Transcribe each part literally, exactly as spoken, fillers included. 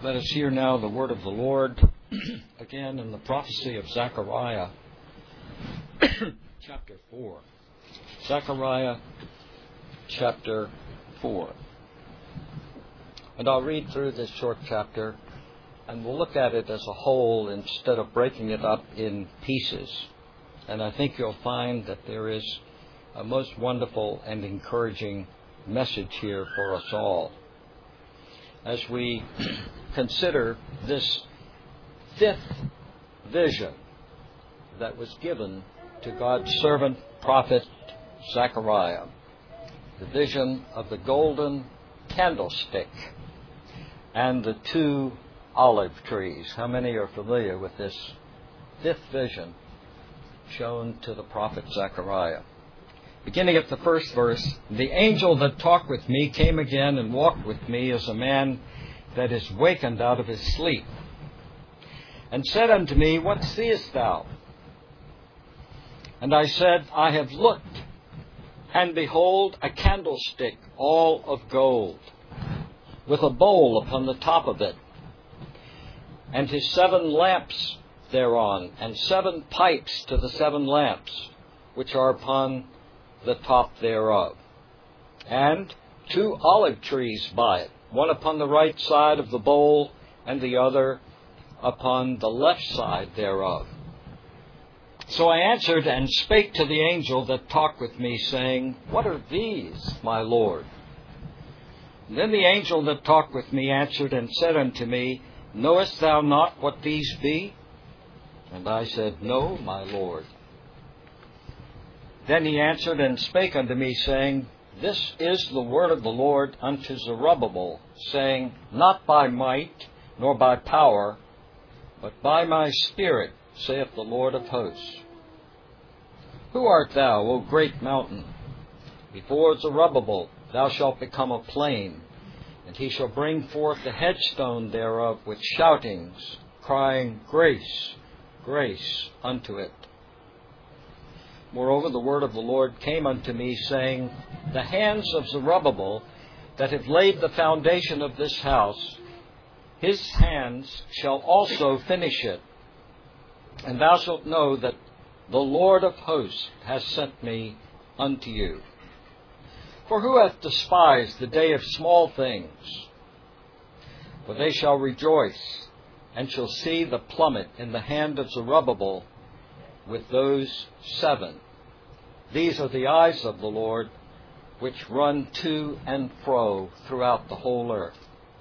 Let us hear now the word of the Lord, again in the prophecy of Zechariah, chapter four. Zechariah, chapter four. And I'll read through this short chapter, and we'll look at it as a whole instead of breaking it up in pieces. And I think you'll find that there is a most wonderful and encouraging message here for us all. As we consider this fifth vision that was given to God's servant prophet Zechariah, the vision of the golden candlestick and the two olive trees. How many are familiar with this fifth vision shown to the prophet Zechariah? Beginning at the first verse, the angel that talked with me came again and walked with me as a man that is wakened out of his sleep, and said unto me, What seest thou? And I said, I have looked, and behold, a candlestick all of gold, with a bowl upon the top of it, and his seven lamps thereon, and seven pipes to the seven lamps, which are upon the top thereof, and two olive trees by it, one upon the right side of the bowl, and the other upon the left side thereof. So I answered and spake to the angel that talked with me, saying, What are these, my Lord? And then the angel that talked with me answered and said unto me, Knowest thou not what these be? And I said, No, my Lord. Then he answered and spake unto me, saying, This is the word of the Lord unto Zerubbabel, saying, Not by might, nor by power, but by my Spirit, saith the Lord of hosts. Who art thou, O great mountain? Before Zerubbabel thou shalt become a plain, and he shall bring forth the headstone thereof with shoutings, crying, Grace, grace unto it. Moreover, the word of the Lord came unto me, saying, The hands of Zerubbabel that have laid the foundation of this house, his hands shall also finish it. And thou shalt know that the Lord of hosts has sent me unto you. For who hath despised the day of small things? For they shall rejoice, and shall see the plummet in the hand of Zerubbabel, with those seven. These are the eyes of the Lord, which run to and fro throughout the whole earth.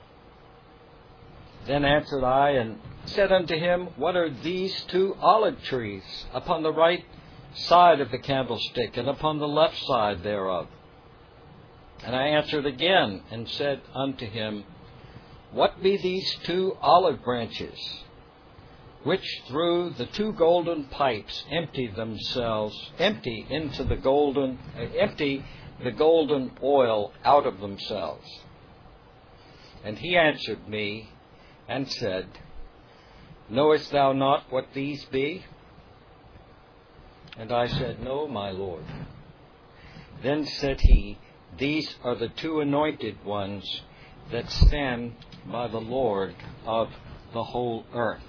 Then answered I and said unto him, What are these two olive trees upon the right side of the candlestick, and upon the left side thereof? And I answered again and said unto him, What be these two olive branches, which through the two golden pipes empty themselves, empty into the golden, uh, empty the golden oil out of themselves? And he answered me and said, Knowest thou not what these be? And I said, No, my Lord. Then said he, These are the two anointed ones that stand by the Lord of the whole earth.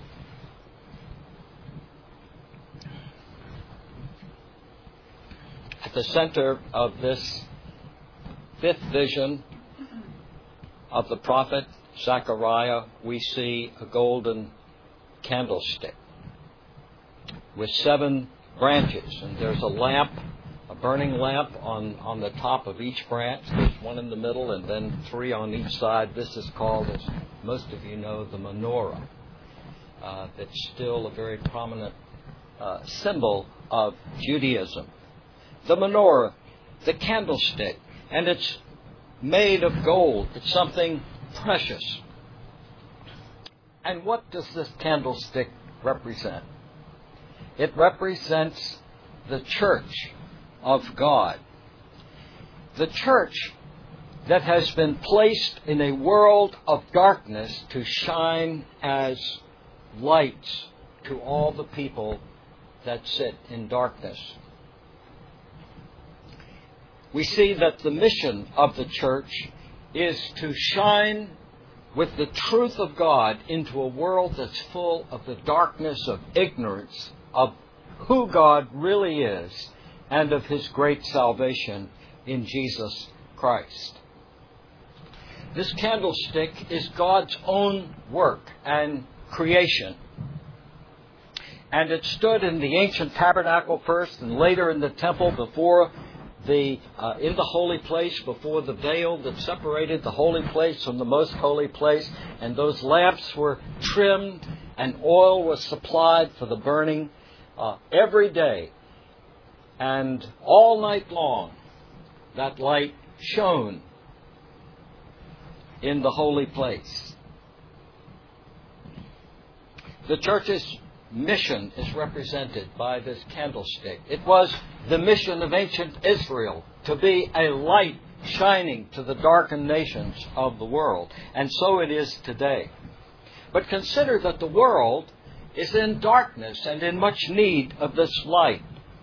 At the center of this fifth vision of the prophet Zechariah, we see a golden candlestick with seven branches. And there's a lamp, a burning lamp on, on the top of each branch. There's one in the middle and then three on each side. This is called, as most of you know, the menorah. Uh, that's still a very prominent uh, symbol of Judaism. The menorah, the candlestick, and it's made of gold. It's something precious. And what does this candlestick represent? It represents the church of God. The church that has been placed in a world of darkness to shine as lights to all the people that sit in darkness. We see that the mission of the church is to shine with the truth of God into a world that's full of the darkness of ignorance of who God really is and of His great salvation in Jesus Christ. This candlestick is God's own work and creation. And it stood in the ancient tabernacle first, and later in the temple before the uh, in the holy place, before the veil that separated the holy place from the most holy place. And those lamps were trimmed, and oil was supplied for the burning uh, every day. And all night long, that light shone in the holy place. The church's mission is represented by this candlestick. It was the mission of ancient Israel to be a light shining to the darkened nations of the world. And so it is today. But consider that the world is in darkness and in much need of this light.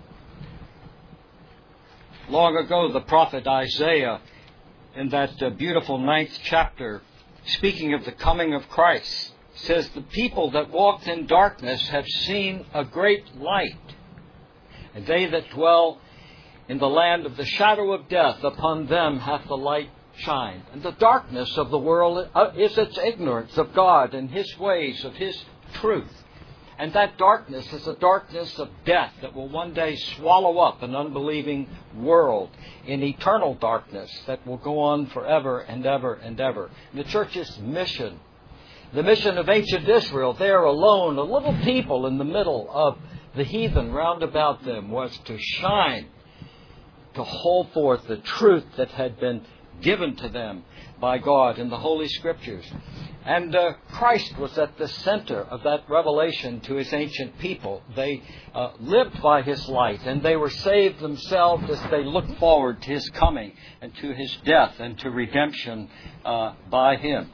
Long ago, the prophet Isaiah, in that uh, beautiful ninth chapter, speaking of the coming of Christ, says, "The people that walked in darkness have seen a great light. And they that dwell in the land of the shadow of death, upon them hath the light shined." And the darkness of the world is its ignorance of God and His ways, of His truth. And that darkness is a darkness of death that will one day swallow up an unbelieving world in eternal darkness that will go on forever and ever and ever. And the church's mission, the mission of ancient Israel, there alone, a little people in the middle of the heathen round about them, was to shine, to hold forth the truth that had been given to them by God in the Holy Scriptures. And uh, Christ was at the center of that revelation to His ancient people. They uh, lived by His light, and they were saved themselves as they looked forward to His coming and to His death and to redemption uh, by Him.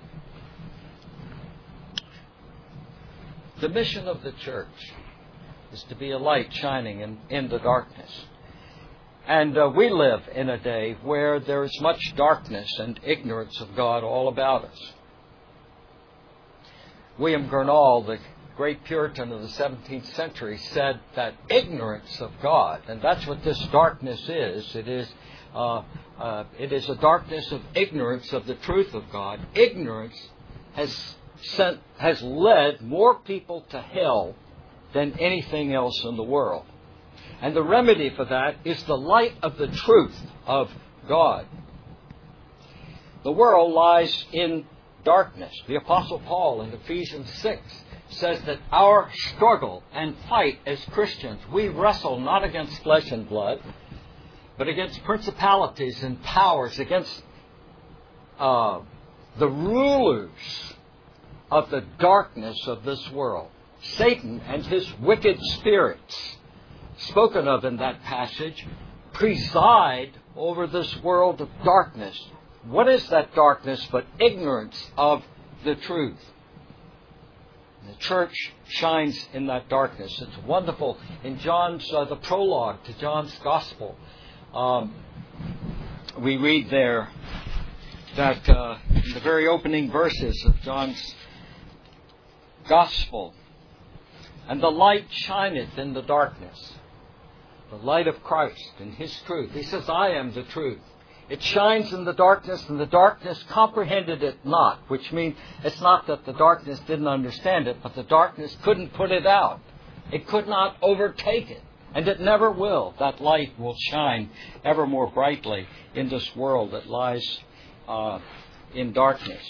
The mission of the church is to be a light shining in, in the darkness. And uh, we live in a day where there is much darkness and ignorance of God all about us. William Gurnall, the great Puritan of the seventeenth century, said that ignorance of God, and that's what this darkness is, it is uh, uh, it is a darkness of ignorance of the truth of God. Ignorance has sent, has led more people to hell than anything else in the world. And the remedy for that is the light of the truth of God. The world lies in darkness. The Apostle Paul in Ephesians six says that our struggle and fight as Christians, we wrestle not against flesh and blood, but against principalities and powers, against uh, the rulers of the darkness of this world. Satan and his wicked spirits, spoken of in that passage, preside over this world of darkness. What is that darkness but ignorance of the truth? The church shines in that darkness. It's wonderful. In John's, uh, the prologue to John's Gospel, um, we read there that uh, in the very opening verses of John's Gospel, "And the light shineth in the darkness." The light of Christ and His truth. He says, "I am the truth." It shines in the darkness, and the darkness comprehended it not, which means it's not that the darkness didn't understand it, but the darkness couldn't put it out. It could not overtake it, and it never will. That light will shine ever more brightly in this world that lies uh, in darkness.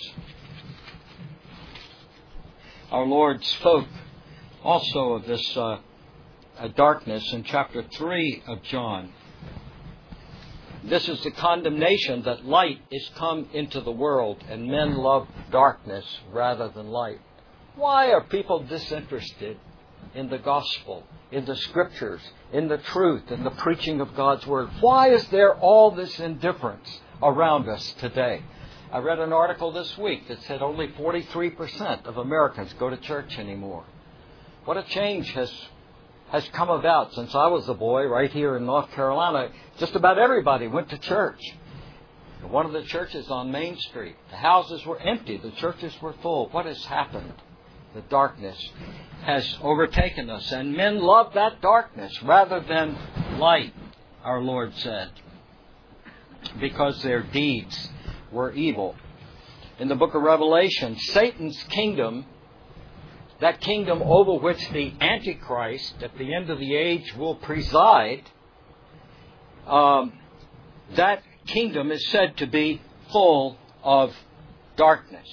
Our Lord spoke also of this uh, darkness in chapter three of John. This is the condemnation that light is come into the world, and men love darkness rather than light. Why are people disinterested in the gospel, in the scriptures, in the truth, in the preaching of God's word? Why is there all this indifference around us today? I read an article this week that said only forty-three percent of Americans go to church anymore. What a change has has come about since I was a boy right here in North Carolina. Just about everybody went to church. One of the churches on Main Street. The houses were empty. The churches were full. What has happened? The darkness has overtaken us. And men love that darkness rather than light, our Lord said, because their deeds were evil. In the book of Revelation, Satan's kingdom, that kingdom over which the Antichrist at the end of the age will preside, um, that kingdom is said to be full of darkness.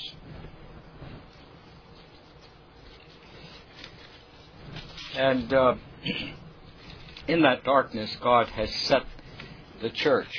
And uh, in that darkness, God has set the church.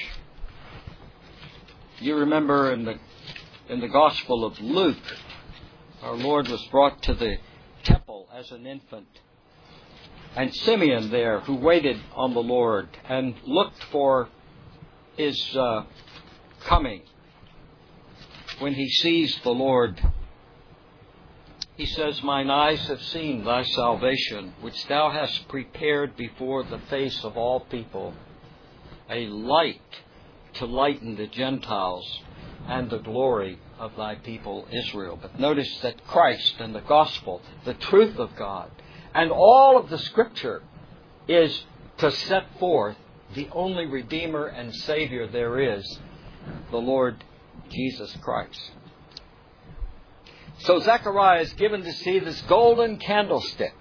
You remember in the in the Gospel of Luke, our Lord was brought to the temple as an infant. And Simeon there, who waited on the Lord and looked for His uh, coming, when he sees the Lord, he says, "Mine eyes have seen thy salvation, which thou hast prepared before the face of all people, a light to lighten the Gentiles and the glory of thy people Israel." But notice that Christ and the gospel, the truth of God, and all of the Scripture is to set forth the only Redeemer and Savior there is, the Lord Jesus Christ. So Zechariah is given to see this golden candlestick.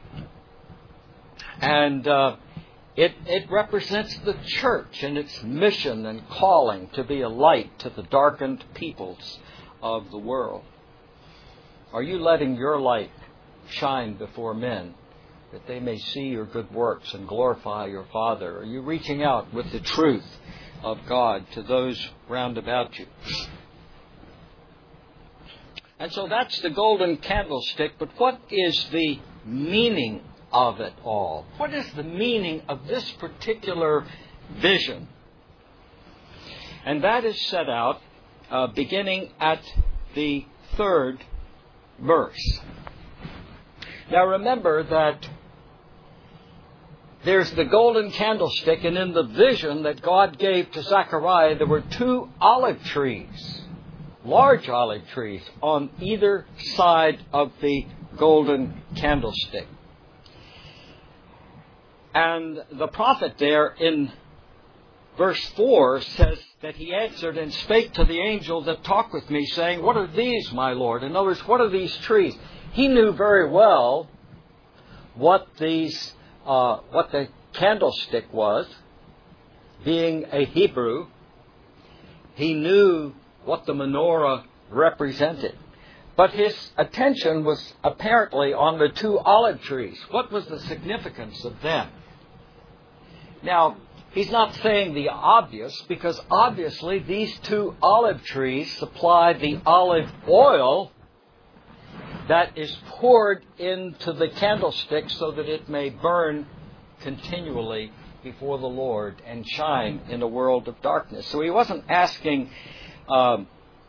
And uh, it, it represents the church and its mission and calling to be a light to the darkened peoples of the world. Are you letting your light shine before men, that they may see your good works and glorify your Father? Are you reaching out with the truth of God to those round about you? And so that's the golden candlestick, but what is the meaning of it all? What is the meaning of this particular vision? And that is set out uh, beginning at the third verse. Now remember that there's the golden candlestick, and in the vision that God gave to Zechariah, there were two olive trees, large olive trees, on either side of the golden candlestick. And the prophet there in verse four says that he answered and spake to the angel that talked with me, saying, "What are these, my Lord?" In other words, what are these trees? He knew very well what these, uh, what the candlestick was, being a Hebrew. He knew what the menorah represented. But his attention was apparently on the two olive trees. What was the significance of them? Now, he's not saying the obvious, because obviously these two olive trees supply the olive oil that is poured into the candlestick so that it may burn continually before the Lord and shine in a world of darkness. So he wasn't asking, um,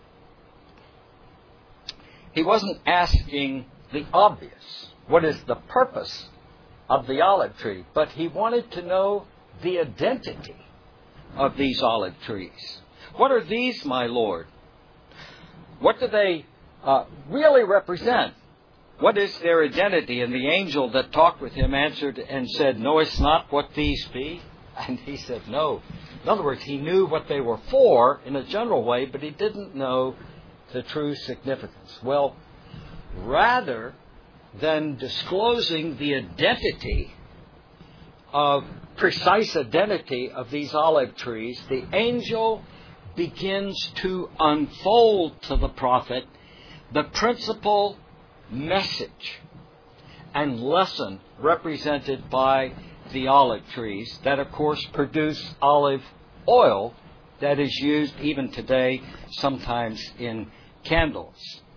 he wasn't asking the obvious, what is the purpose of the olive tree, but he wanted to know the identity of these olive trees. What are these, my Lord? What do they uh, really represent? What is their identity? And the angel that talked with him answered and said, "Knowest not what these be?" And he said, "No." In other words, he knew what they were for in a general way, but he didn't know the true significance. Well, rather than disclosing the identity of precise identity of these olive trees, the angel begins to unfold to the prophet the principal message and lesson represented by the olive trees that, of course, produce olive oil that is used even today sometimes in candles.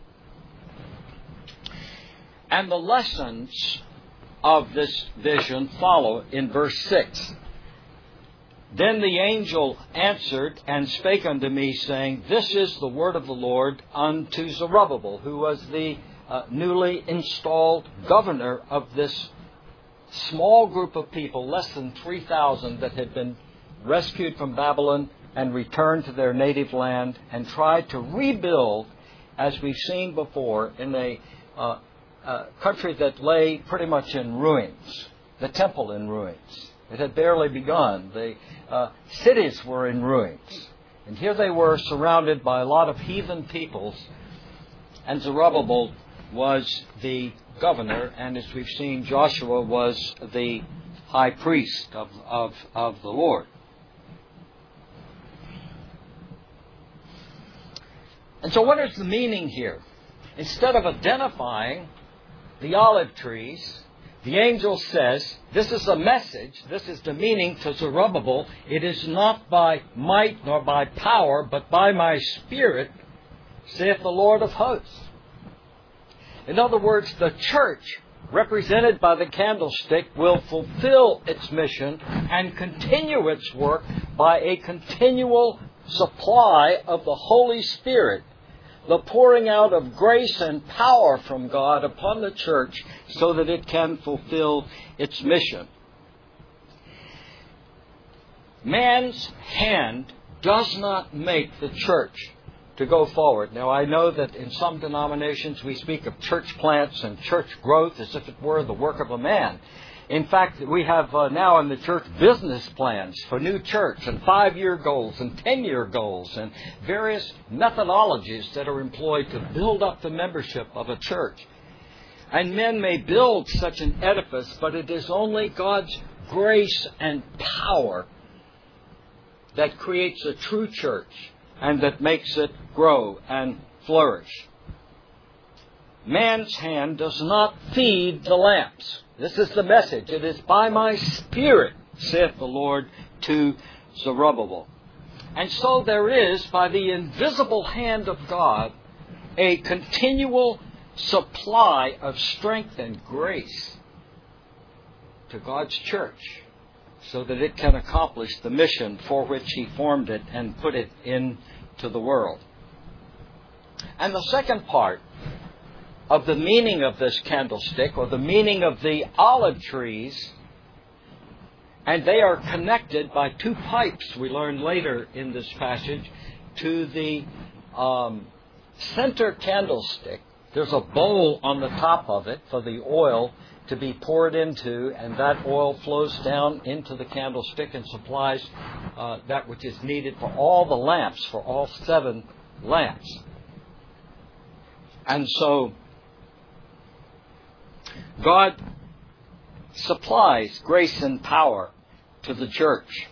And the lessons of this vision follow in verse six. "Then the angel answered and spake unto me, saying, This is the word of the Lord unto Zerubbabel," who was the uh, newly installed governor of this small group of people, less than three thousand, that had been rescued from Babylon and return to their native land and try to rebuild, as we've seen before, in a uh, uh, country that lay pretty much in ruins. The temple in ruins. It had barely begun. The uh, cities were in ruins. And here they were surrounded by a lot of heathen peoples. And Zerubbabel was the governor. And as we've seen, Joshua was the high priest of, of, of the Lord. And so what is the meaning here? Instead of identifying the olive trees, the angel says, this is a message, this is the meaning to Zerubbabel. It is not by might nor by power, but by my Spirit, saith the Lord of hosts. In other words, the church, represented by the candlestick, will fulfill its mission and continue its work by a continual supply of the Holy Spirit, the pouring out of grace and power from God upon the church so that it can fulfill its mission. Man's hand does not make the church to go forward. Now, I know that in some denominations we speak of church plants and church growth as if it were the work of a man. In fact, we have uh, now in the church business plans for new church and five-year goals and ten-year goals and various methodologies that are employed to build up the membership of a church. And men may build such an edifice, but it is only God's grace and power that creates a true church and that makes it grow and flourish. Man's hand does not feed the lamps. This is the message. It is by my Spirit, saith the Lord to Zerubbabel. And so there is, by the invisible hand of God, a continual supply of strength and grace to God's church so that it can accomplish the mission for which He formed it and put it into the world. And the second part of the meaning of this candlestick, or the meaning of the olive trees, and they are connected by two pipes, we learn later in this passage, to the um, center candlestick. There's a bowl on the top of it for the oil to be poured into, and that oil flows down into the candlestick and supplies uh, that which is needed for all the lamps, for all seven lamps. And so God supplies grace and power to the church.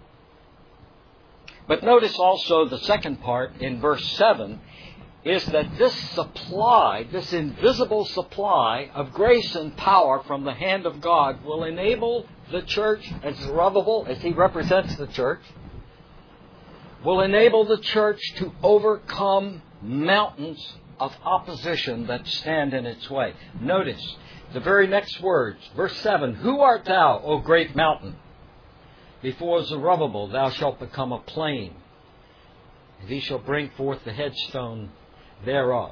But notice also the second part in verse seven is that this supply, this invisible supply of grace and power from the hand of God will enable the church, as Zerubbabel, as he represents the church, will enable the church to overcome mountains of opposition that stand in its way. Notice the very next words, verse seven, who art thou, O great mountain? Before Zerubbabel thou shalt become a plain, and he shall bring forth the headstone thereof.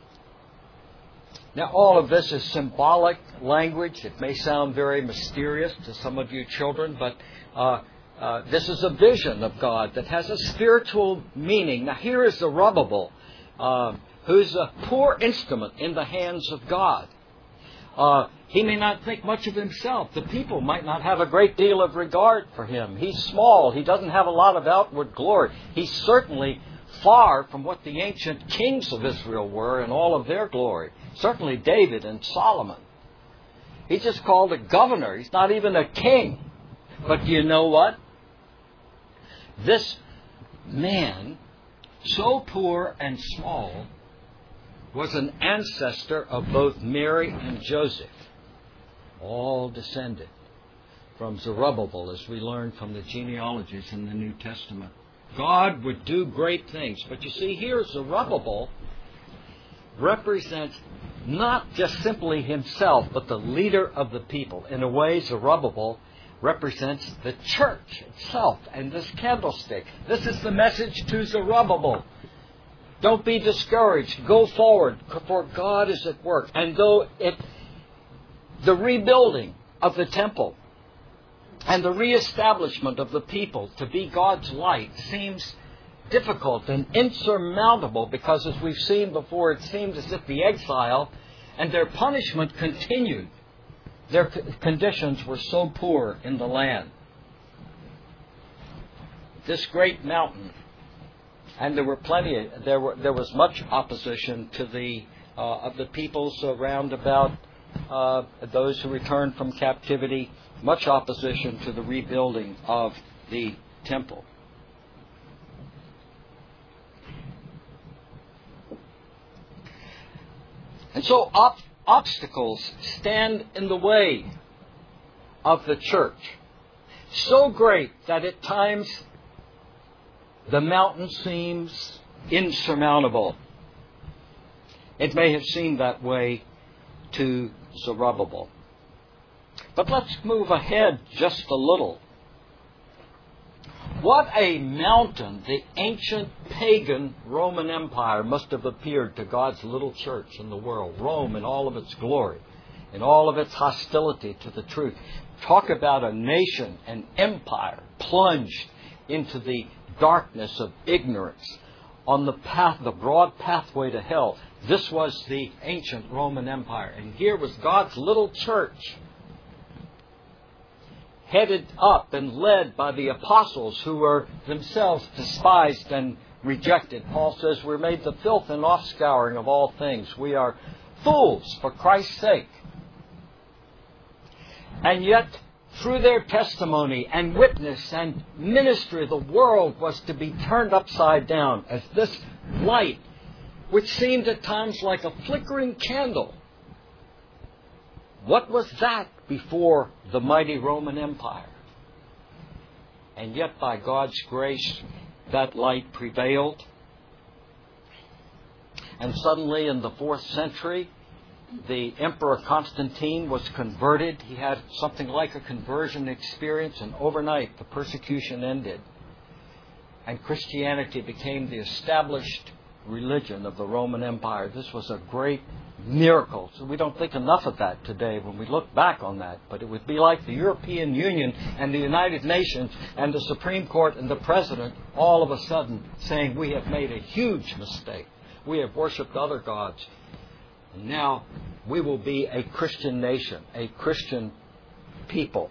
Now, all of this is symbolic language. It may sound very mysterious to some of you children, but uh, uh, this is a vision of God that has a spiritual meaning. Now, here is Zerubbabel, uh, who's a poor instrument in the hands of God. Uh, he may not think much of himself. The people might not have a great deal of regard for him. He's small. He doesn't have a lot of outward glory. He's certainly far from what the ancient kings of Israel were in all of their glory. Certainly David and Solomon. He's just called a governor. He's not even a king. But do you know what? This man, so poor and small, was an ancestor of both Mary and Joseph. All descended from Zerubbabel, as we learn from the genealogies in the New Testament. God would do great things. But you see, here Zerubbabel represents not just simply himself, but the leader of the people. In a way, Zerubbabel represents the church itself and this candlestick. This is the message to Zerubbabel. Don't be discouraged. Go forward, for God is at work. And though it, the rebuilding of the temple And the reestablishment of the people to be God's light seems difficult and insurmountable because, as we've seen before, it seemed as if the exile and their punishment continued. Their conditions were so poor in the land. This great mountain, and there were plenty, there were there was much opposition to the uh, of the peoples around about uh, those who returned from captivity. Much opposition to the rebuilding of the temple. And so op- obstacles stand in the way of the church, so great that at times the mountain seems insurmountable. It may have seemed that way to Zerubbabel. But let's move ahead just a little. What a mountain the ancient pagan Roman Empire must have appeared to God's little church in the world. Rome in all of its glory, in all of its hostility to the truth. Talk about a nation, an empire, plunged into the darkness of ignorance on the path, the broad pathway to hell. This was the ancient Roman Empire. And here was God's little church, headed up and led by the apostles who were themselves despised and rejected. Paul says we're made the filth and offscouring of all things. We are fools for Christ's sake. And yet, through their testimony and witness and ministry, the world was to be turned upside down as this light, which seemed at times like a flickering candle. What was that before the mighty Roman Empire? And yet, by God's grace, that light prevailed. And suddenly, in the fourth century, the Emperor Constantine was converted. He had something like a conversion experience, and overnight the persecution ended. And Christianity became the established religion of the Roman Empire. This was a great miracle. So we don't think enough of that today when we look back on that. But it would be like the European Union and the United Nations and the Supreme Court and the President all of a sudden saying we have made a huge mistake. We have worshipped other gods. And now we will be a Christian nation, a Christian people.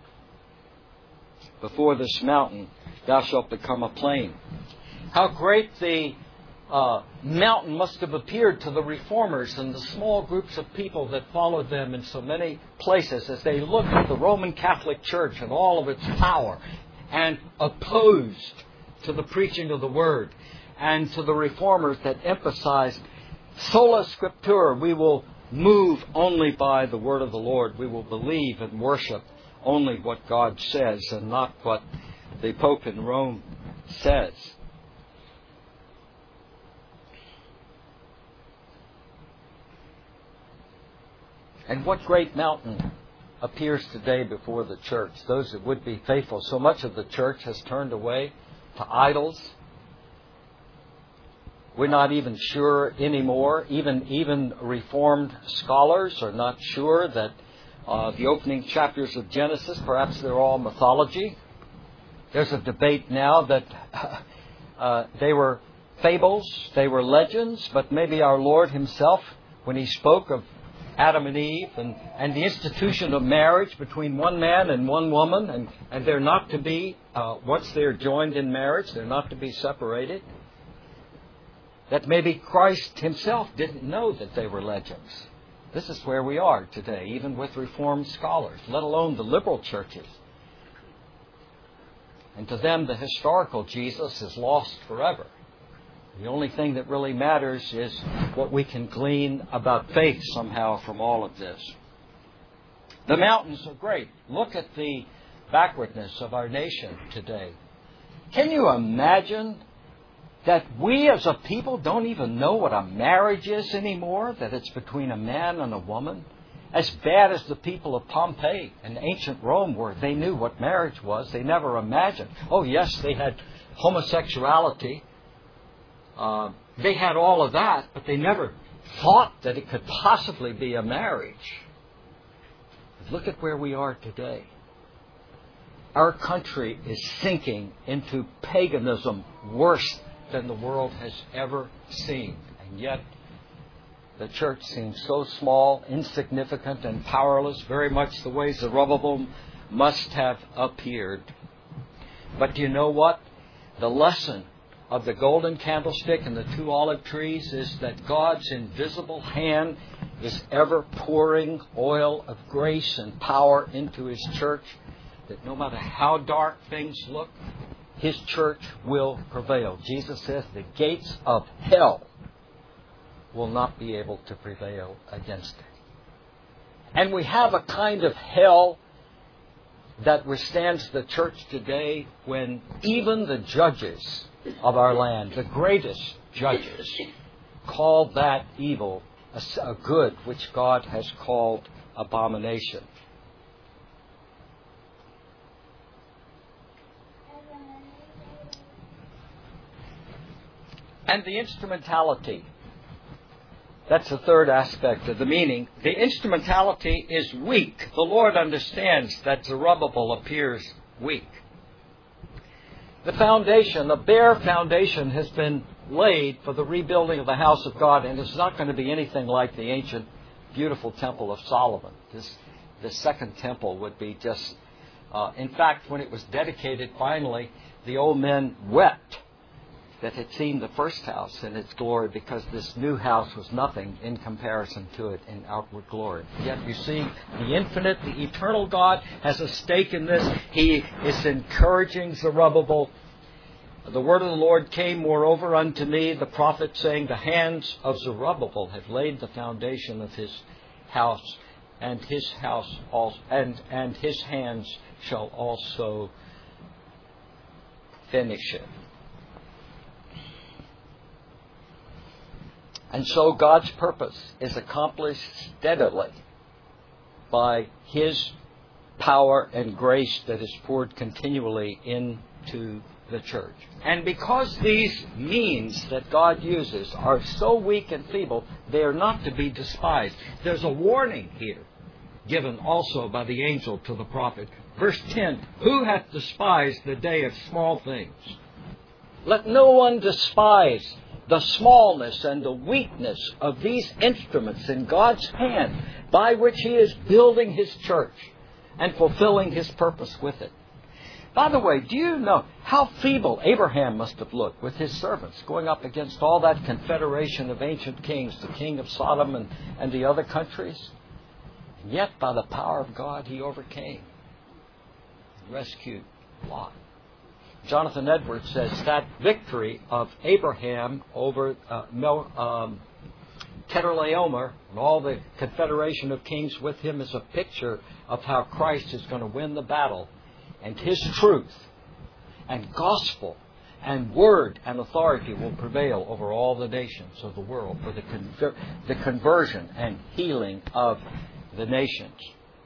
Before this mountain, thou shalt become a plain. How great the uh, mountain must have appeared to the reformers and the small groups of people that followed them in so many places as they looked at the Roman Catholic Church and all of its power and opposed to the preaching of the Word, and to the reformers that emphasized sola scriptura. We will move only by the word of the Lord. We will believe and worship only what God says and not what the Pope in Rome says. And what great mountain appears today before the church? Those that would be faithful. So much of the church has turned away to idols. We're not even sure anymore. Even even Reformed scholars are not sure that uh, the opening chapters of Genesis, perhaps they're all mythology. There's a debate now that uh, they were fables, they were legends, but maybe our Lord Himself, when He spoke of Adam and Eve and, and the institution of marriage between one man and one woman, and, and they're not to be, uh, once they're joined in marriage, they're not to be separated. That maybe Christ Himself didn't know that they were legends. This is where we are today, even with Reformed scholars, let alone the liberal churches. And to them, the historical Jesus is lost forever. The only thing that really matters is what we can glean about faith somehow from all of this. The mountains are great. Look at the backwardness of our nation today. Can you imagine that we as a people don't even know what a marriage is anymore? That it's between a man and a woman? As bad as the people of Pompeii and ancient Rome were. They knew what marriage was. They never imagined. Oh, yes, they had homosexuality. Uh, they had all of that, but they never thought that it could possibly be a marriage. Look at where we are today. Our country is sinking into paganism worse than the world has ever seen. And yet, the church seems so small, insignificant, and powerless, very much the way Zerubbabel must have appeared. But do you know what? The lesson of the golden candlestick and the two olive trees is that God's invisible hand is ever pouring oil of grace and power into His church, that no matter how dark things look, His church will prevail. Jesus says the gates of hell will not be able to prevail against it. And we have a kind of hell that withstands the church today when even the judges of our land, the greatest judges, call that evil a, a good which God has called abomination. And the instrumentality. That's the third aspect of the meaning. The instrumentality is weak. The Lord understands that Zerubbabel appears weak. The foundation, the bare foundation, has been laid for the rebuilding of the house of God, and it's not going to be anything like the ancient, beautiful temple of Solomon. This, the second temple would be just... Uh, in fact, when it was dedicated finally, the old men wept that had seen the first house in its glory, because this new house was nothing in comparison to it in outward glory. Yet you see, the infinite, the eternal God has a stake in this. He is encouraging Zerubbabel. The word of the Lord came, moreover, unto me, the prophet, saying, the hands of Zerubbabel have laid the foundation of his house, and his house also, and, and his hands shall also finish it. And so God's purpose is accomplished steadily by His power and grace that is poured continually into the church. And because these means that God uses are so weak and feeble, they are not to be despised. There's a warning here given also by the angel to the prophet. Verse ten, who hath despised the day of small things? Let no one despise the smallness and the weakness of these instruments in God's hand by which He is building His church and fulfilling His purpose with it. By the way, do you know how feeble Abraham must have looked with his servants going up against all that confederation of ancient kings, the king of Sodom and, and the other countries? And yet, by the power of God, he overcame and rescued Lot. Jonathan Edwards says that victory of Abraham over uh, Mel, um, Chedorlaomer and all the confederation of kings with him is a picture of how Christ is going to win the battle, and His truth and gospel and word and authority will prevail over all the nations of the world for the, conver- the conversion and healing of the nations.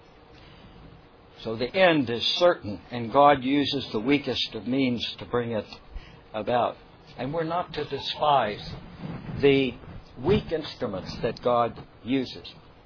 So the end is certain, and God uses the weakest of means to bring it about. And we're not to despise the weak instruments that God uses.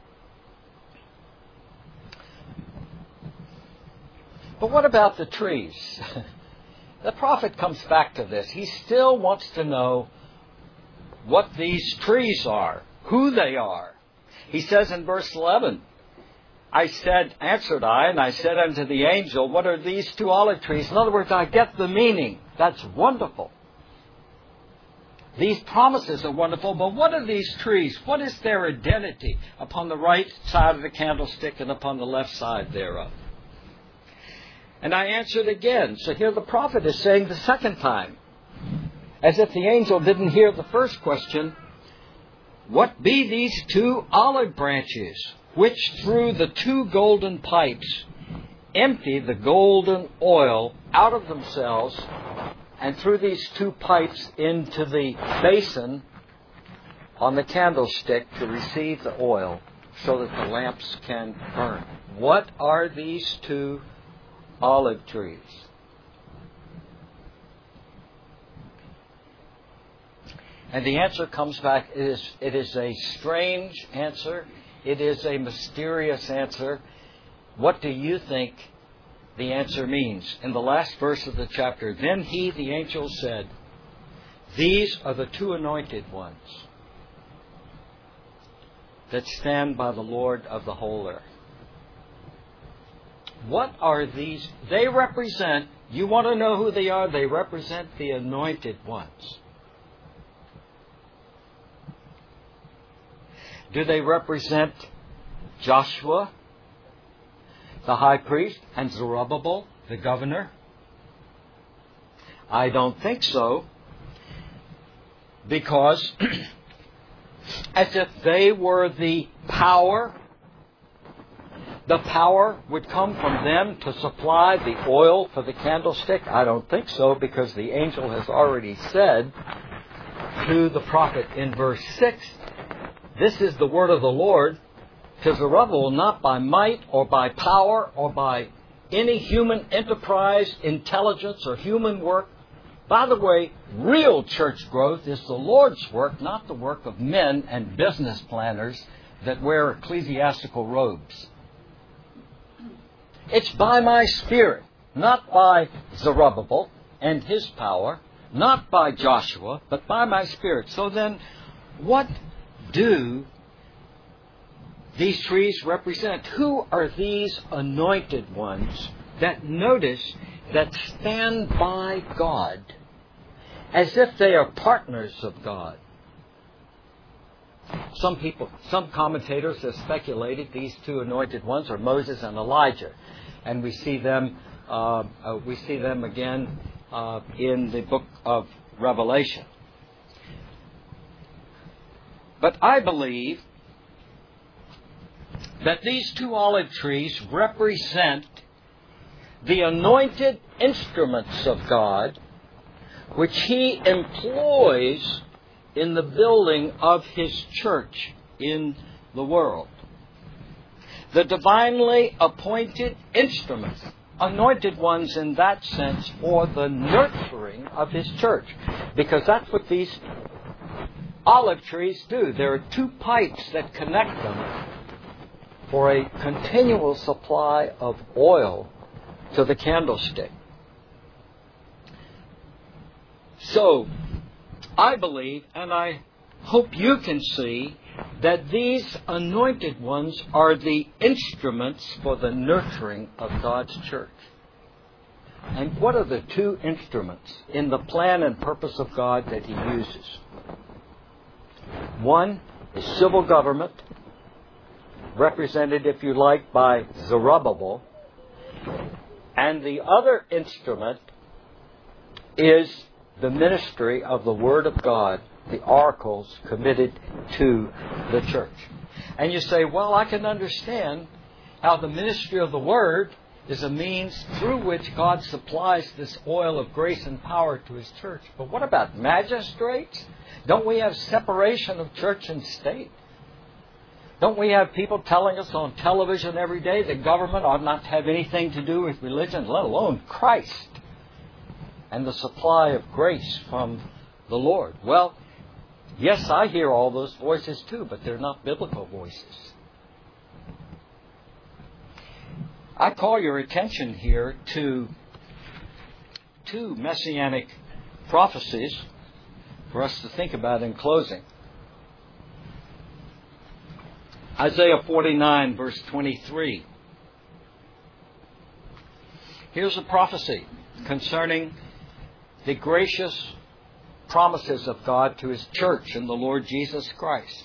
But what about the trees? The prophet comes back to this. He still wants to know what these trees are, who they are. He says in verse eleven, I said, answered I, and I said unto the angel, what are these two olive trees? In other words, I get the meaning. That's wonderful. These promises are wonderful, but what are these trees? What is their identity upon the right side of the candlestick and upon the left side thereof? And I answered again. So here the prophet is saying the second time, as if the angel didn't hear the first question, what be these two olive branches, which through the two golden pipes empty the golden oil out of themselves, and through these two pipes into the basin on the candlestick to receive the oil so that the lamps can burn? What are these two olive trees? And the answer comes back. It is, it is a strange answer. It is a mysterious answer. What do you think the answer means. In the last verse of the chapter, then he, the angel, said, these are the two anointed ones that stand by the Lord of the whole earth. What are these? They represent, you want to know who they are? They represent the anointed ones. Do they represent Joshua, the high priest, and Zerubbabel, the governor? I don't think so, because as if they were the power, the power would come from them to supply the oil for the candlestick. I don't think so, because the angel has already said to the prophet in verse six, this is the word of the Lord to Zerubbabel, not by might or by power or by any human enterprise, intelligence, or human work. By the way, real church growth is the Lord's work, not the work of men and business planners that wear ecclesiastical robes. It's by my Spirit, not by Zerubbabel and his power, not by Joshua, but by my Spirit. So then, what do these trees represent? Who are these anointed ones that, notice, that stand by God as if they are partners of God? Some people, some commentators have speculated these two anointed ones are Moses and Elijah, and we see them, uh, uh, we see them again uh, in the book of Revelation. But I believe that these two olive trees represent the anointed instruments of God, which He employs in the building of His church in the world. The divinely appointed instruments, anointed ones in that sense, for the nurturing of His church. Because that's what these olive trees do. There are two pipes that connect them for a continual supply of oil to the candlestick. So, I believe, and I hope you can see, that these anointed ones are the instruments for the nurturing of God's church. And what are the two instruments in the plan and purpose of God that He uses? One is civil government, represented, if you like, by Zerubbabel. And the other instrument is the ministry of the Word of God, the oracles committed to the church. And you say, well, I can understand how the ministry of the Word is a means through which God supplies this oil of grace and power to His church. But what about magistrates? Don't we have separation of church and state? Don't we have people telling us on television every day that government ought not to have anything to do with religion, let alone Christ and the supply of grace from the Lord? Well, yes, I hear all those voices too, but they're not biblical voices. I call your attention here to two messianic prophecies for us to think about in closing. Isaiah forty-nine, verse twenty-three. Here's a prophecy concerning the gracious promises of God to His church in the Lord Jesus Christ.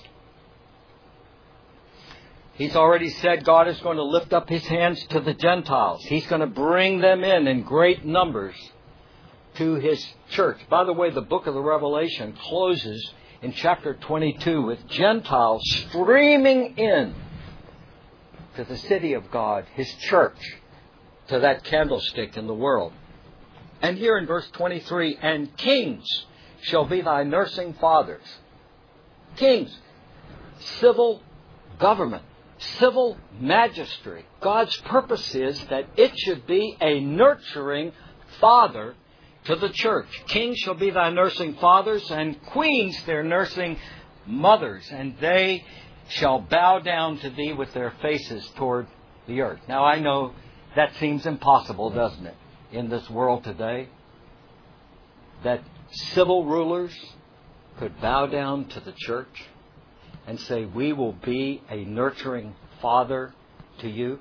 He's already said God is going to lift up His hands to the Gentiles. He's going to bring them in in great numbers to His church. By the way, the book of the Revelation closes in chapter twenty-two with Gentiles streaming in to the city of God, His church, to that candlestick in the world. And here in verse twenty-three, and kings shall be thy nursing fathers. Kings, civil government, civil magistracy. God's purpose is that it should be a nurturing father to the church. Kings shall be thy nursing fathers, and queens their nursing mothers, and they shall bow down to thee with their faces toward the earth. Now I know That seems impossible, doesn't it, in this world today? That civil rulers could bow down to the church and say, we will be a nurturing father to you.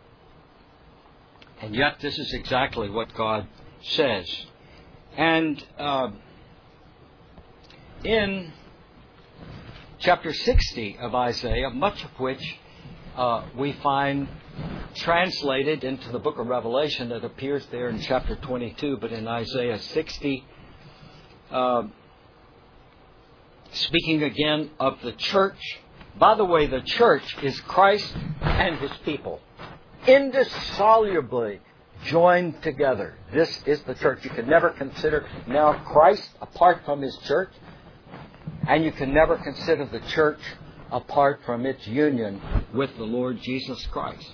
And yet this is exactly what God says. And uh, in chapter sixty of Isaiah, much of which uh, we find translated into the book of Revelation, it appears there in chapter twenty-two, but in Isaiah sixty, uh, speaking again of the church. By the way, the church is Christ and His people, indissolubly joined together. This is the church. You can never consider now Christ apart from His church, and you can never consider the church apart from its union with the Lord Jesus Christ.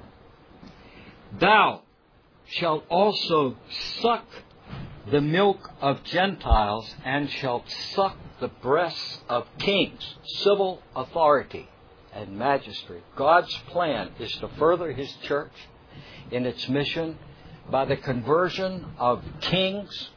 Thou shalt also suck the milk of Gentiles, and shalt suck the breasts of kings, civil authority and magistrate. God's plan is to further His church in its mission by the conversion of kings.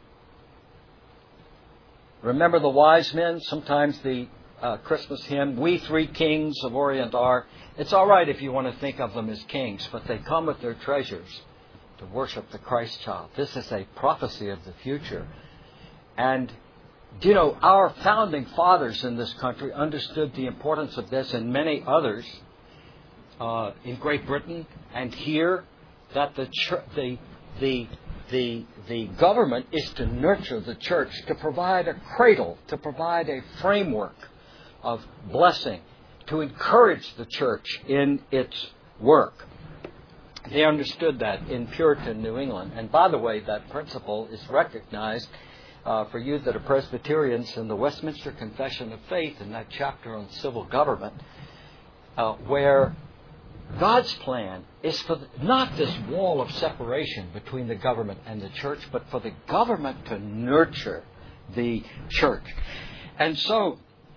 Remember the wise men? Sometimes the uh, Christmas hymn, we three kings of Orient are. It's all right if you want to think of them as kings, but they come with their treasures to worship the Christ child. This is a prophecy of the future. And, you know, our founding fathers in this country understood the importance of this, and many others uh, in Great Britain and here, that the, ch- the, the, the, the government is to nurture the church, to provide a cradle, to provide a framework of blessing, to encourage the church in its work. They understood that in Puritan New England. And by the way, that principle is recognized uh, for you that are Presbyterians in the Westminster Confession of Faith, in that chapter on civil government, uh, where God's plan is for the, not this wall of separation between the government and the church, but for the government to nurture the church. And so,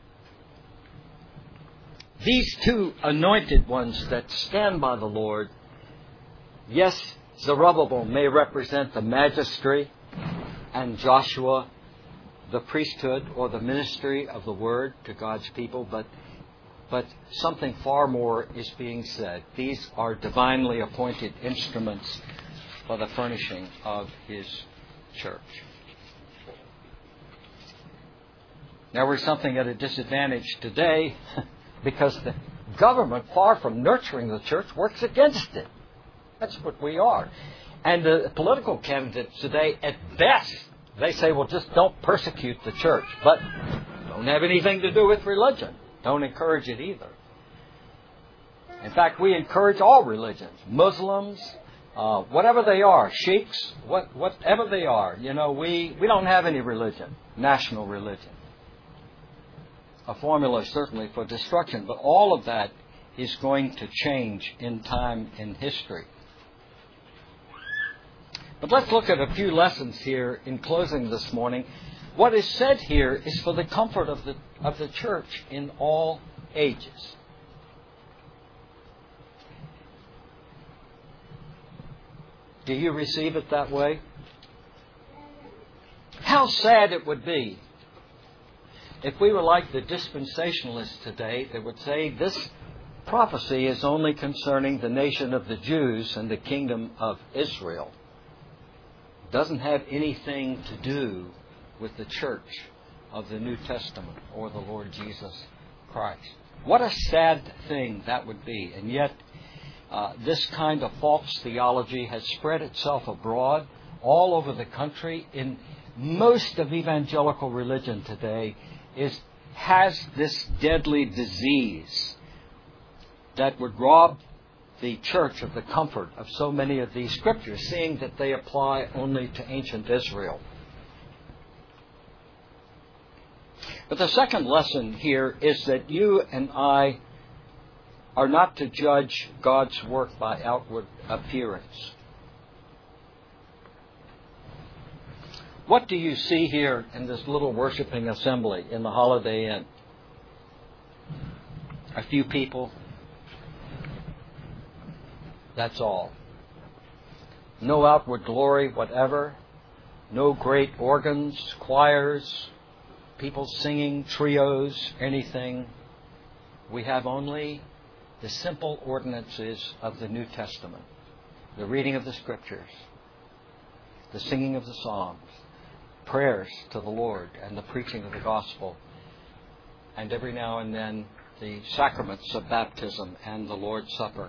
these two anointed ones that stand by the Lord, yes, Zerubbabel may represent the magistracy, and Joshua the priesthood or the ministry of the Word to God's people, but but something far more is being said. These are divinely appointed instruments for the furnishing of His church. Now we're something at a disadvantage today because the government, far from nurturing the church, works against it. That's what we are. And the political candidates today, at best, they say, well, just don't persecute the church. But don't have anything to do with religion. Don't encourage it either. In fact, we encourage all religions. Muslims, uh, whatever they are, sheiks, what, whatever they are. You know, we, we don't have any religion, national religion. A formula certainly for destruction. But all of that is going to change in time in history. But let's look at a few lessons here in closing this morning. What is said here is for the comfort of the of the church in all ages. Do you receive it that way? How sad it would be if we were like the dispensationalists today that would say this prophecy is only concerning the nation of the Jews and the kingdom of Israel. Doesn't have anything to do with the church of the New Testament or the Lord Jesus Christ. What a sad thing that would be. And yet, uh, this kind of false theology has spread itself abroad all over the country. In most of evangelical religion today, is has this deadly disease that would rob the church of the comfort of so many of these scriptures, seeing that they apply only to ancient Israel. But the second lesson here is that you and I are not to judge God's work by outward appearance. What do you see here in this little worshiping assembly in the Holiday Inn? A few people. That's all. no outward glory whatever, no great organs, choirs, people singing, trios, anything. We have only the simple ordinances of the New Testament, the reading of the Scriptures, the singing of the Psalms, prayers to the Lord, and the preaching of the gospel, and every now and then the sacraments of baptism and the Lord's Supper.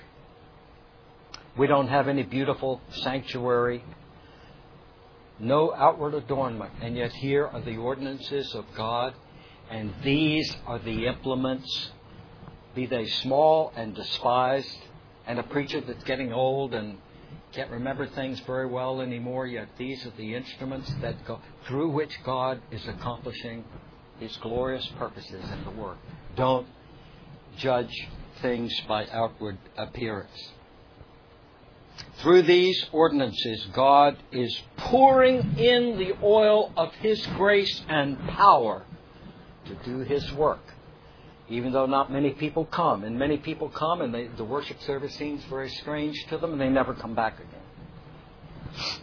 We don't have any beautiful sanctuary, no outward adornment, and yet here are the ordinances of God, and these are the implements, be they small and despised, and a preacher that's getting old and can't remember things very well anymore, yet these are the instruments that go, through which God is accomplishing His glorious purposes in the work. Don't judge things by outward appearance. Through these ordinances, God is pouring in the oil of His grace and power to do His work, even though not many people come. And many people come and they, the worship service seems very strange to them and they never come back again.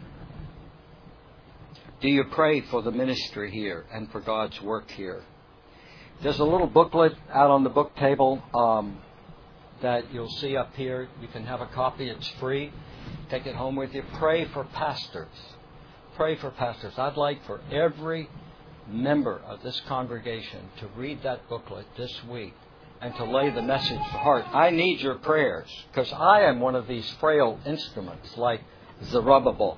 Do you pray for the ministry here and for God's work here? There's a little booklet out on the book table um, that you'll see up here. You can have a copy. It's free. Take it home with you. Pray for pastors. Pray for pastors. I'd like for every member of this congregation to read that booklet this week and to lay the message to heart. I need your prayers because I am one of these frail instruments like Zerubbabel.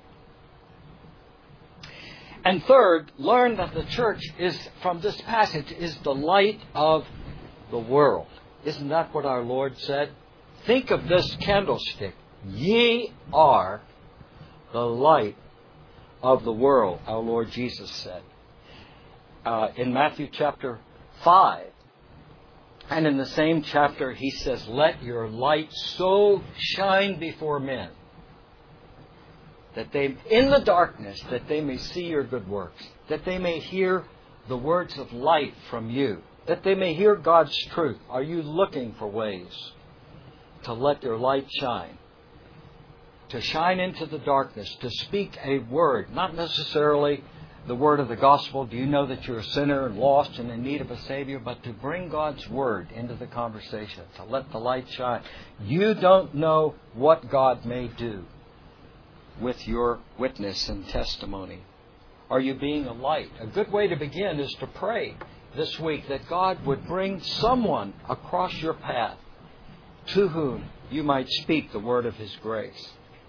And third, learn that the church is, from this passage, is the light of the world. Isn't that what our Lord said? Think of this candlestick. Ye are the light of the world, our Lord Jesus said. Uh, in Matthew chapter five. And in the same chapter, He says, let your light so shine before men that they, in the darkness, that they may see your good works, that they may hear the words of light from you, that they may hear God's truth. Are you looking for ways to let your light shine? To shine into the darkness, to speak a word, not necessarily the word of the gospel. Do you know that you're a sinner and lost and in need of a Savior? But to bring God's word into the conversation, to let the light shine. You don't know what God may do with your witness and testimony. Are you being a light? A good way to begin is to pray this week that God would bring someone across your path to whom you might speak the word of His grace.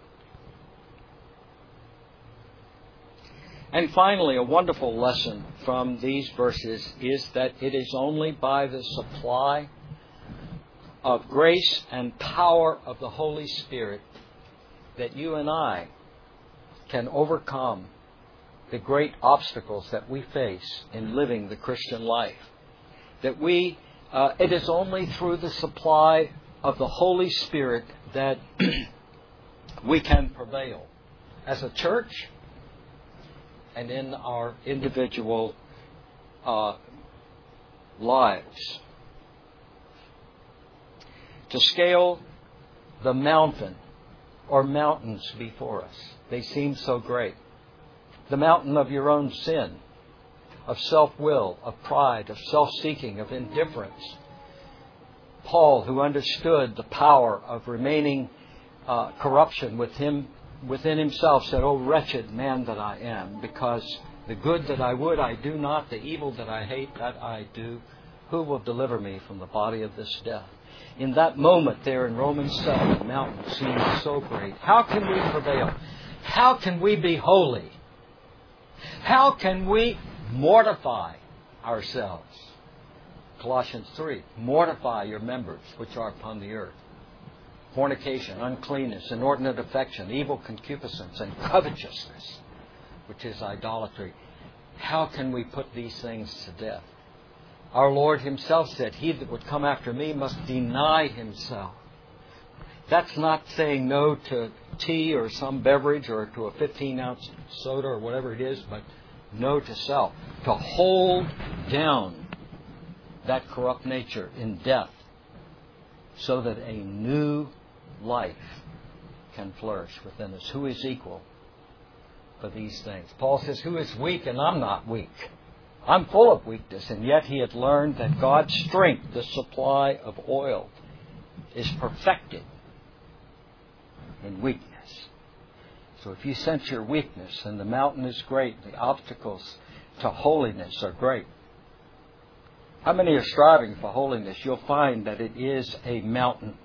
And finally, a wonderful lesson from these verses is that it is only by the supply of grace and power of the Holy Spirit that you and I can overcome the great obstacles that we face in living the Christian life. That we, uh, it is only through the supply of the Holy Spirit that we can prevail as a church and in our individual uh, lives. To scale the mountain or mountains before us. They seem so great. The mountain of your own sin, of self-will, of pride, of self-seeking, of indifference. Paul, who understood the power of remaining uh, corruption with him, within himself, said, "O wretched man that I am, because the good that I would I do not, the evil that I hate that I do. Who will deliver me from the body of this death?" In that moment there in Romans seven, the mountain seems so great. How can we prevail? How can we be holy? How can we mortify ourselves? Colossians three, mortify your members which are upon the earth. Fornication, uncleanness, inordinate affection, evil concupiscence, and covetousness, which is idolatry. How can we put these things to death? Our Lord Himself said, "He that would come after me must deny himself." That's not saying no to tea or some beverage or to a fifteen ounce soda or whatever it is, but no to self. To hold down that corrupt nature in death so that a new life can flourish within us. Who is equal for these things? Paul says, who is weak and I'm not weak? I'm full of weakness, and yet he had learned that God's strength, the supply of oil, is perfected in weakness. So if you sense your weakness, and the mountain is great, the obstacles to holiness are great. How many are striving for holiness? You'll find that it is a mountain.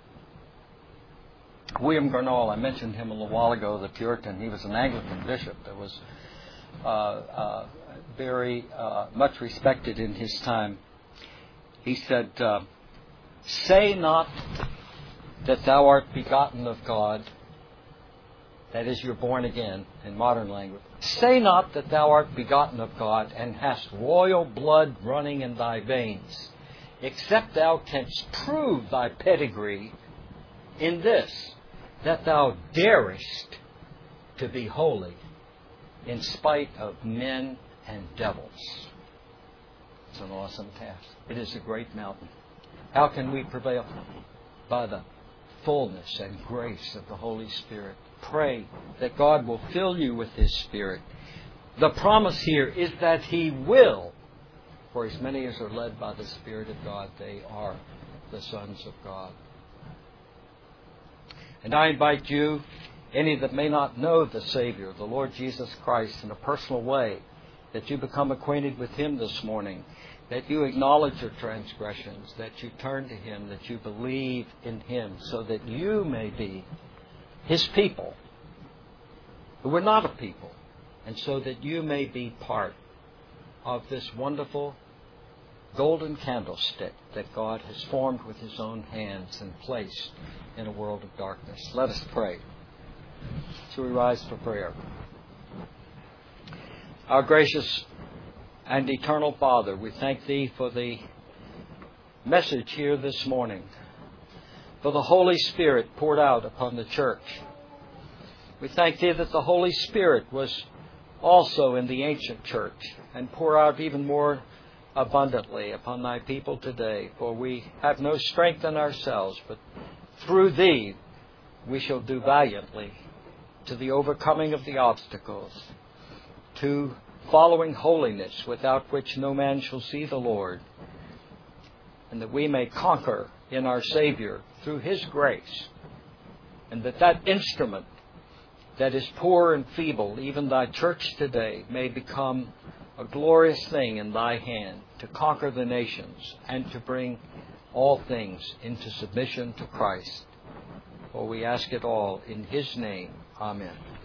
William Gurnall, I mentioned him a little while ago, the Puritan. He was an Anglican bishop that was uh, uh, very uh, much respected in his time. He said, uh, say not that thou art begotten of God, that is, you're born again in modern language. Say not that thou art begotten of God and hast royal blood running in thy veins, except thou canst prove thy pedigree in this, that thou darest to be holy in spite of men and devils. It's an awesome task. It is a great mountain. How can we prevail? By the fullness and grace of the Holy Spirit. Pray that God will fill you with His Spirit. The promise here is that He will. For as many as are led by the Spirit of God, they are the sons of God. And I invite you, any that may not know the Savior, the Lord Jesus Christ, in a personal way, that you become acquainted with Him this morning, that you acknowledge your transgressions, that you turn to Him, that you believe in Him, so that you may be His people, who were not a people, and so that you may be part of this wonderful golden candlestick that God has formed with His own hands and placed in a world of darkness. Let us pray. So we rise for prayer. Our gracious and eternal Father, we thank Thee for the message here this morning, for the Holy Spirit poured out upon the church. We thank Thee that the Holy Spirit was also in the ancient church and pour out even more abundantly upon Thy people today. For we have no strength in ourselves, but through Thee we shall do valiantly to the overcoming of the obstacles, to following holiness without which no man shall see the Lord, and that we may conquer in our Savior through His grace, and that that instrument that is poor and feeble, even Thy church today, may become a glorious thing in Thy hand to conquer the nations and to bring all things into submission to Christ. For we ask it all in His name. Amen.